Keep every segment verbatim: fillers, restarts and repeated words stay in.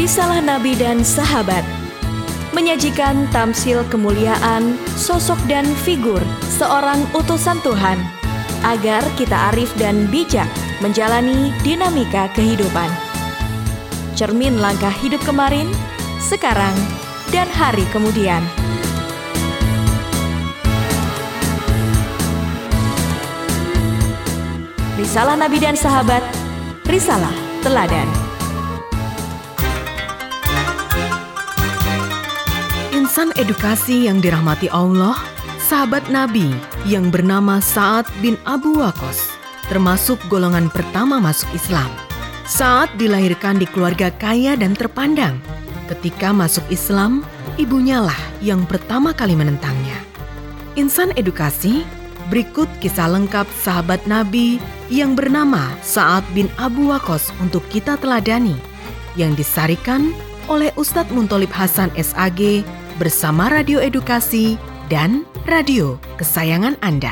Risalah Nabi dan Sahabat menyajikan tamsil kemuliaan, sosok dan figur seorang utusan Tuhan agar kita arif dan bijak menjalani dinamika kehidupan. Cermin langkah hidup kemarin, sekarang, dan hari kemudian. Risalah Nabi dan Sahabat, Risalah Teladan. Insan edukasi yang dirahmati Allah, sahabat Nabi yang bernama Sa'ad bin Abu Waqqas, termasuk golongan pertama masuk Islam. Sa'ad dilahirkan di keluarga kaya dan terpandang. Ketika masuk Islam, ibunya lah yang pertama kali menentangnya. Insan edukasi, berikut kisah lengkap sahabat Nabi yang bernama Sa'ad bin Abu Waqqas untuk kita teladani, yang disarikan oleh Ustadz Muntolib Hasan S A G bersama Radio Edukasi dan radio kesayangan Anda.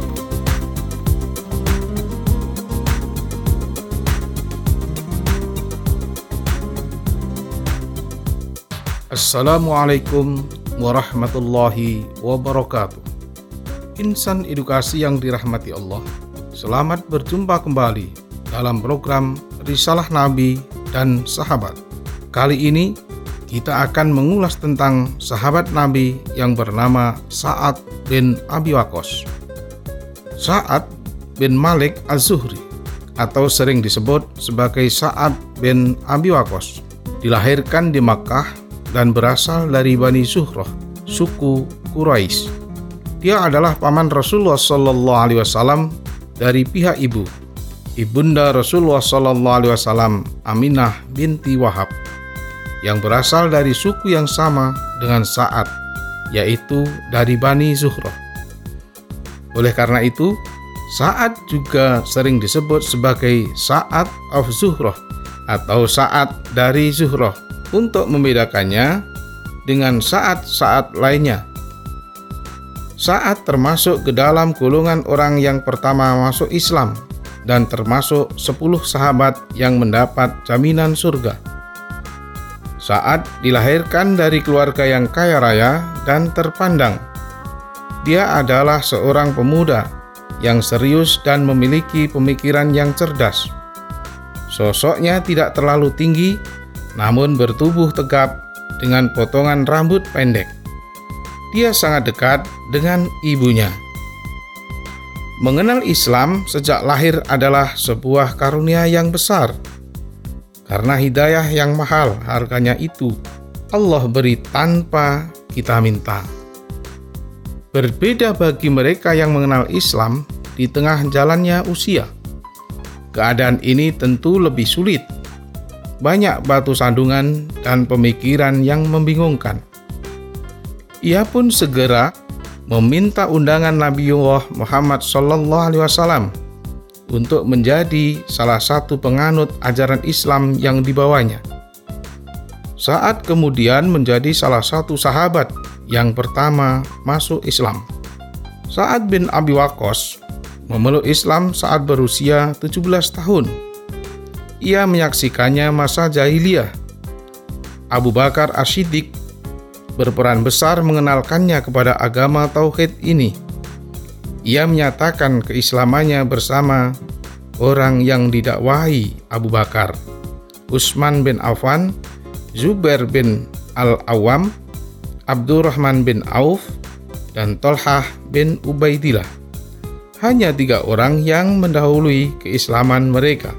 Assalamualaikum warahmatullahi wabarakatuh. Insan edukasi yang dirahmati Allah, selamat berjumpa kembali dalam program Risalah Nabi dan Sahabat. Kali ini kita akan mengulas tentang sahabat Nabi yang bernama Sa'ad bin Abi Waqqas. Sa'ad bin Malik Az-Zuhri atau sering disebut sebagai Sa'ad bin Abi Waqqas dilahirkan di Makkah dan berasal dari Bani Zuhrah, suku Quraisy. Dia adalah paman Rasulullah Sallallahu Alaihi Wasallam dari pihak ibu, ibunda Rasulullah Sallallahu Alaihi Wasallam, Aminah binti Wahab, yang berasal dari suku yang sama dengan Sa'ad, yaitu dari Bani Zuhrah. Oleh karena itu, Sa'ad juga sering disebut sebagai Sa'ad of Zuhrah atau Sa'ad dari Zuhrah untuk membedakannya dengan Sa'ad-Sa'ad lainnya. Sa'ad termasuk ke dalam golongan orang yang pertama masuk Islam dan termasuk sepuluh sahabat yang mendapat jaminan surga. Sa'ad dilahirkan dari keluarga yang kaya raya dan terpandang. Dia adalah seorang pemuda yang serius dan memiliki pemikiran yang cerdas. Sosoknya tidak terlalu tinggi, namun bertubuh tegap dengan potongan rambut pendek. Dia sangat dekat dengan ibunya. Mengenal Islam sejak lahir adalah sebuah karunia yang besar. Karena hidayah yang mahal harganya itu Allah beri tanpa kita minta. Berbeda bagi mereka yang mengenal Islam di tengah jalannya usia. Keadaan ini tentu lebih sulit. Banyak batu sandungan dan pemikiran yang membingungkan. Ia pun segera meminta undangan Nabiullah Muhammad Sallallahu Alaihi Wasallam untuk menjadi salah satu penganut ajaran Islam yang dibawanya. Sa'ad kemudian menjadi salah satu sahabat yang pertama masuk Islam. Sa'ad bin Abi Waqqas memeluk Islam saat berusia tujuh belas tahun. Ia menyaksikannya masa jahiliyah. Abu Bakar As-Siddiq berperan besar mengenalkannya kepada agama Tauhid ini. Ia menyatakan keislamannya bersama orang yang didakwahi Abu Bakar, Utsman bin Affan, Zubair bin Al-Awwam, Abdurrahman bin Auf, dan Thalhah bin Ubaidillah. Hanya tiga orang yang mendahului keislaman mereka.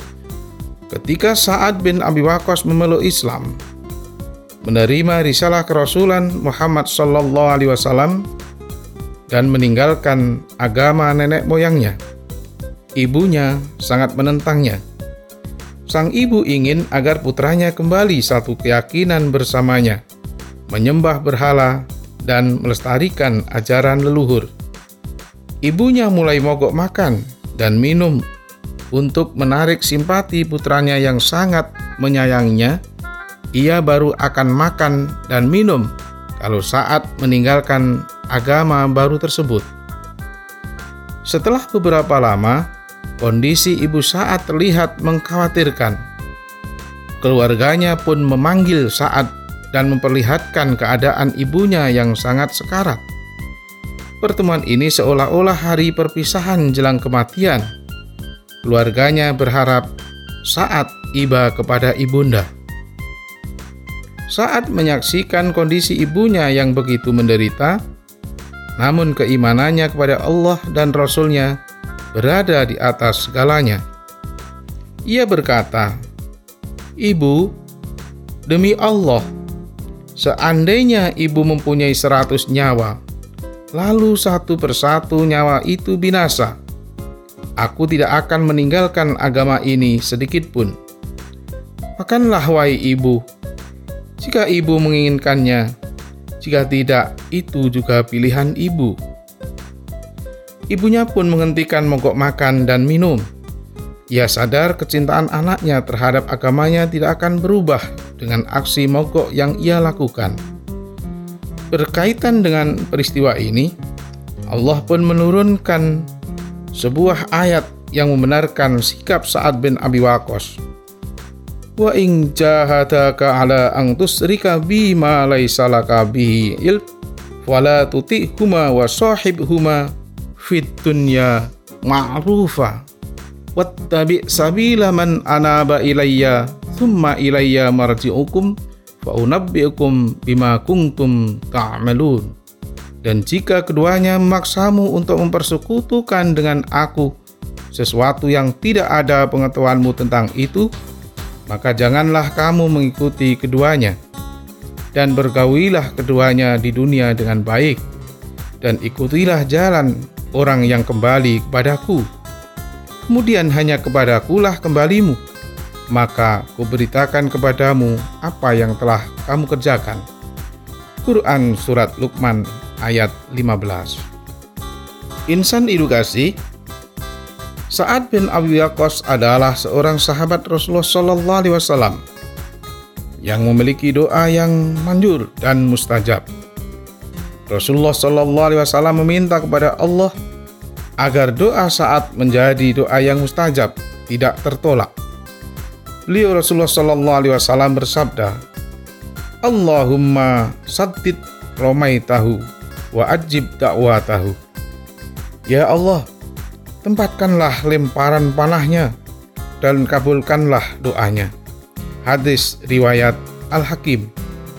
Ketika Sa'ad bin Abi Waqqas memeluk Islam, menerima risalah kerasulan Muhammad Sallallahu Alaihi Wasallam, dan meninggalkan agama nenek moyangnya, ibunya sangat menentangnya. Sang ibu ingin agar putranya kembali satu keyakinan bersamanya, menyembah berhala dan melestarikan ajaran leluhur. Ibunya mulai mogok makan dan minum untuk menarik simpati putranya yang sangat menyayanginya. Ia baru akan makan dan minum kalau saat meninggalkan agama baru tersebut. Setelah beberapa lama, kondisi ibu Sa'ad terlihat mengkhawatirkan. Keluarganya pun memanggil Sa'ad dan memperlihatkan keadaan ibunya yang sangat sekarat. Pertemuan ini seolah-olah hari perpisahan jelang kematian. Keluarganya berharap Sa'ad iba kepada ibunda. Sa'ad menyaksikan kondisi ibunya yang begitu menderita, namun keimanannya kepada Allah dan Rasul-Nya berada di atas segalanya. Ia berkata, "Ibu, demi Allah, seandainya ibu mempunyai seratus nyawa, lalu satu persatu nyawa itu binasa, aku tidak akan meninggalkan agama ini sedikit pun. Makanlah wahai ibu, jika ibu menginginkannya, jika tidak, itu juga pilihan ibu." Ibunya pun menghentikan mogok makan dan minum. Ia sadar kecintaan anaknya terhadap agamanya tidak akan berubah dengan aksi mogok yang ia lakukan. Berkaitan dengan peristiwa ini, Allah pun menurunkan sebuah ayat yang membenarkan sikap Sa'ad bin Abi Waqqas. "Wa in jahadaka ala an tusyrika bi ma laysa laka bihi ilm fala tuti'huma wa shahibhuma fid dunya ma'rufa wattabi' sabila man anaba ilayya thumma ilayya marji'ukum fa unabbi'ukum bima kuntum ta'malun." Dan jika keduanya memaksamu untuk mempersekutukan dengan aku sesuatu yang tidak ada pengetahuanmu tentang itu, maka janganlah kamu mengikuti keduanya, dan bergaulilah keduanya di dunia dengan baik, dan ikutilah jalan orang yang kembali kepadaku. Kemudian hanya kepadakulah kembalimu, maka kuberitakan kepadamu apa yang telah kamu kerjakan. Quran Surat Luqman ayat lima belas. Insan edukasi, Sa'ad bin Abi Waqqas adalah seorang sahabat Rasulullah shallallahu alaihi wasallam yang memiliki doa yang manjur dan mustajab. Rasulullah shallallahu alaihi wasallam meminta kepada Allah agar doa Sa'ad menjadi doa yang mustajab, tidak tertolak. Beliau Rasulullah shallallahu alaihi wasallam bersabda, "Allahumma saddid romaitahu wa ajib da'watahu." Ya Allah, tempatkanlah lemparan panahnya dan kabulkanlah doanya. Hadis riwayat Al-Hakim.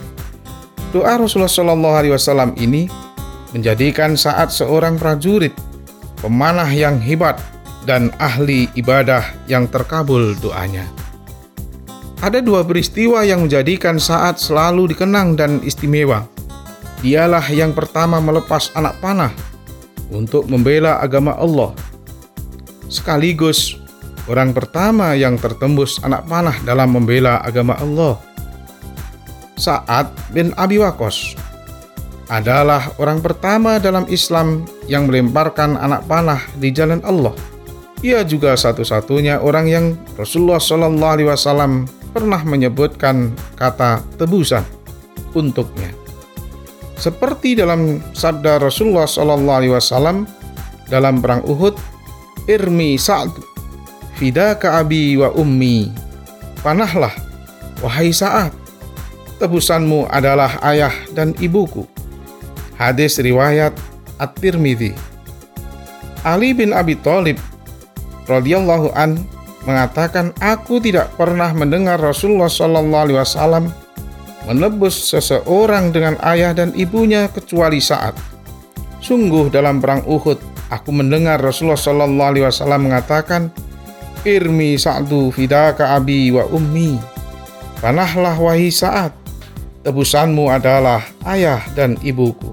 Doa Rasulullah shallallahu alaihi wasallam ini menjadikan Sa'ad seorang prajurit, pemanah yang hebat dan ahli ibadah yang terkabul doanya. Ada dua peristiwa yang menjadikan Sa'ad selalu dikenang dan istimewa. Dialah yang pertama melepas anak panah untuk membela agama Allah, sekaligus orang pertama yang tertembus anak panah dalam membela agama Allah. Sa'ad bin Abi Waqqas adalah orang pertama dalam Islam yang melemparkan anak panah di jalan Allah. Ia juga satu-satunya orang yang Rasulullah shallallahu alaihi wasallam pernah menyebutkan kata tebusan untuknya. Seperti dalam sabda Rasulullah shallallahu alaihi wasallam dalam perang Uhud, "Irmi Sa'd, fidaka abi wa ummi." Panahlah, wahai Sa'ad, tebusanmu adalah ayah dan ibuku. Hadis riwayat At-Tirmidzi. Ali bin Abi Thalib radhiyallahu an mengatakan, "Aku tidak pernah mendengar Rasulullah shallallahu alaihi wasallam menebus seseorang dengan ayah dan ibunya kecuali Sa'ad. Sungguh dalam perang Uhud, aku mendengar Rasulullah shallallahu alaihi wasallam mengatakan, 'Irmi Sa'du fidaka abi wa ummi.' Panahlah wahai Sa'ad, tebusanmu adalah ayah dan ibuku."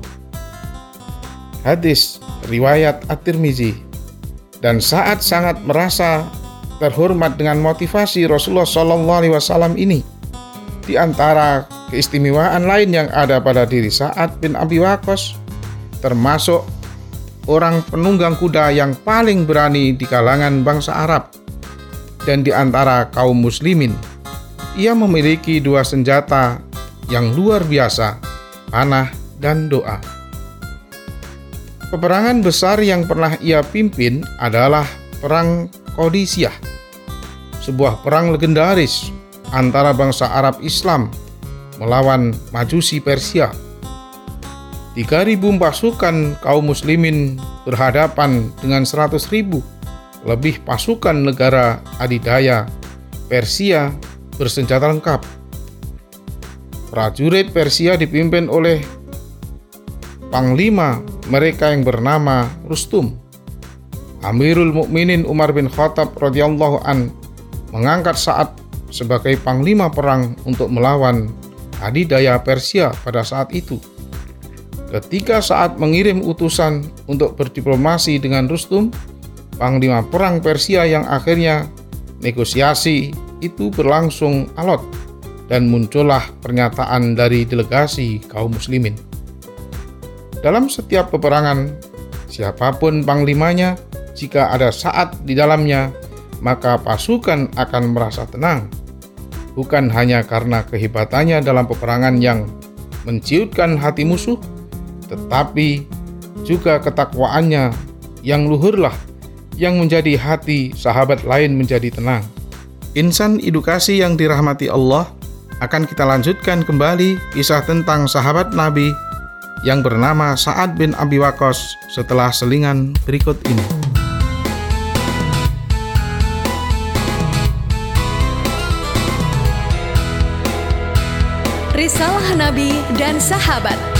Hadis riwayat At-Tirmidzi. Dan Sa'ad sangat merasa terhormat dengan motivasi Rasulullah shallallahu alaihi wasallam ini. Di antara keistimewaan lain yang ada pada diri Sa'ad bin Abi Waqqas, termasuk orang penunggang kuda yang paling berani di kalangan bangsa Arab dan di antara kaum muslimin. Ia memiliki dua senjata yang luar biasa, panah dan doa. Peperangan besar yang pernah ia pimpin adalah Perang Qadisiyah, sebuah perang legendaris antara bangsa Arab Islam melawan Majusi Persia. tiga ribu pasukan kaum muslimin berhadapan dengan seratus ribu lebih pasukan negara adidaya Persia bersenjata lengkap. Prajurit Persia dipimpin oleh panglima mereka yang bernama Rustum. Amirul Mukminin Umar bin Khattab radhiyallahu an mengangkat Sa'ad sebagai panglima perang untuk melawan adidaya Persia pada saat itu. Ketika Sa'ad mengirim utusan untuk berdiplomasi dengan Rustum, panglima perang Persia, yang akhirnya negosiasi itu berlangsung alot dan muncullah pernyataan dari delegasi kaum muslimin. Dalam setiap peperangan, siapapun panglimanya, jika ada Sa'ad di dalamnya, maka pasukan akan merasa tenang. Bukan hanya karena kehebatannya dalam peperangan yang menciutkan hati musuh, tetapi juga ketakwaannya yang luhurlah yang menjadi hati sahabat lain menjadi tenang. Insan edukasi yang dirahmati Allah, akan kita lanjutkan kembali kisah tentang sahabat Nabi yang bernama Sa'ad bin Abi Waqqas setelah selingan berikut ini. Risalah Nabi dan Sahabat.